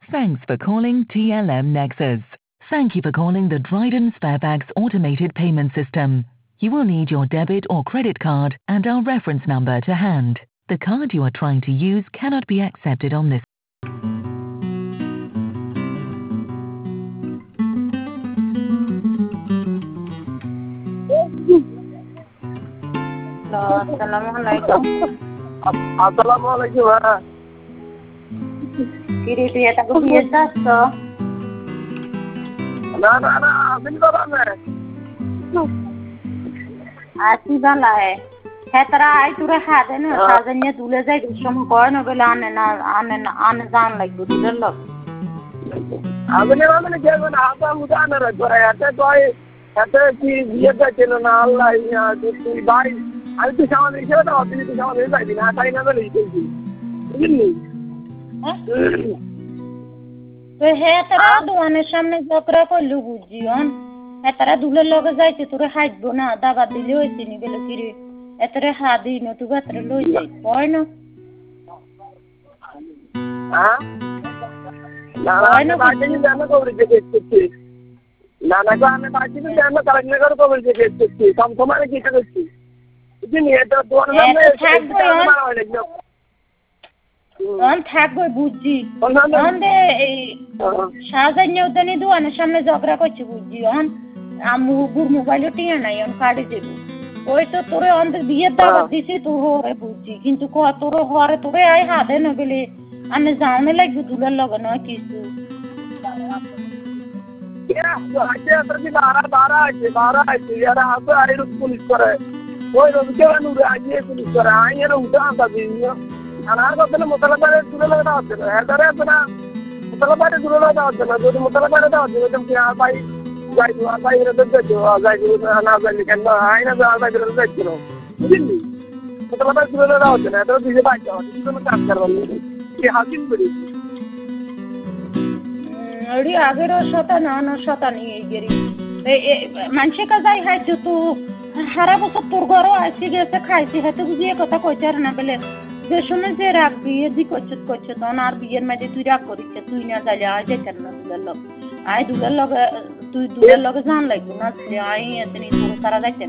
Thanks for calling TLM Nexus. Thank you for calling the Dryden Sparebags automated payment system. You will need your debit or credit card and our reference number to hand. The card you are trying to use cannot be accepted on this. Assalamualaikum. Kiri dia tak biasa so. Na, abin ko lang eh. Asi bala hai. Hetara ai tura khade na sajanya dule jai dusham kor na bela ane zan like dule log. Abin ne kya na ata mudana ra kora ate toy ate ki yeta chelo na Allah ya tu bai. Ai tu saman ishe na abin tu saman ei bai na tai na beli tu. Bujini? তো হেতারা দোকানের সামনে জকরা করলু বুঝিয়ন হেতারা দুলে লগে যাইতে তোরে হাইটবো না দাবা দিলে হইছে নি গেল কিরে এতরে হাদি ন তু গাতরে লই যাই কয় না হ্যাঁ না বাজে জানা কবরে দেখতেছি না গো আমি বাজে জানা কারণে করে কবরে দেখতেছি কম সময় কি করছি বুঝিনি এটা দোকানের সামনে অন থাকবো বুঝছি অন্দে এই সাজান্য উদানি দোকানের সামনে ঝগড়া করছি বুঝছি অন আমু গুর মোবাইলে টিয়া নাই অন কাটে দেবো ওই তো তোরে অন্ধের বিয়ের দাওয়াত দিছি তোর হরে বুঝছি কিন্তু ক তোর হরে তোরে আই হাতে না গেলে আমি যাওনে লাগবে দুলার লগে নয় কিছু পুলিশ করে ওই রবিকে আইয়ে পুলিশ করে আইয়ের উঠে আনতা দিও আনার কথা মোতালাবারে দূরে লাগা হচ্ছে না এদারে আপনা মোতালাবারে দূরে লাগা হচ্ছে না যদি মোতালাবারে দাও দিও তুমি আর ভাই যাই দিও আর ভাই রে দেখো যাই দিও না যাই কেন আইনা যা ভাই রে দেখো বুঝলি মোতালাবারে দূরে লাগা হচ্ছে না এটা দিতে পারছো তুমি কাজ করবে কি হাসিন করি अरे आगे रो शता नहीं है गेरी मानसे का जाई है तू हारा बस তোর ঘর আসি গেছে খাইছি হাতে বুঝিয়ে কথা কইছার না বলে যে শুনে যে রাগ বিয়ে দি করছে তখন আর বিয়ের মধ্যে তুই রাগ করিস তুই না যাইলে আয় যে কেন দুলার লগ আয় দুলার লগ তুই দুলার লগে জান লাগবে না যে আয় এতনি তোর সারা যাইতেন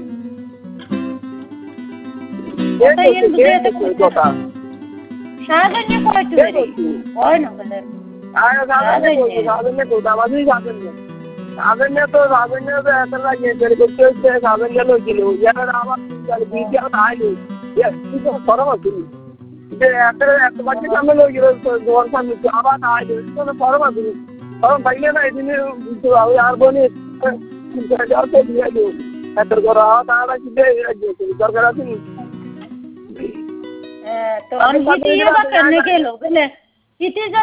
এটা এর বুঝে তো কথা সাজান্য কইতে রে ওই না বলে আয় সাজান্য কথা আমাদের সাজান্য তো সাজান্য তো এত লাগে যে করতে সাজান্য লোকিলো যারা আমার বিয়ে আইলো কি তো সরব আছে যে এত বাকি সামনে লোকিলো দোয়ার সামনে আবার আইলো তো সরব আছে কারণ বাইলে না এদিন বুঝতে আর বনি যাও তো দিয়ে দিও এত করা তারা কি দরকার আছে তো আমি দিয়ে বা কেন গেল বলে ইতি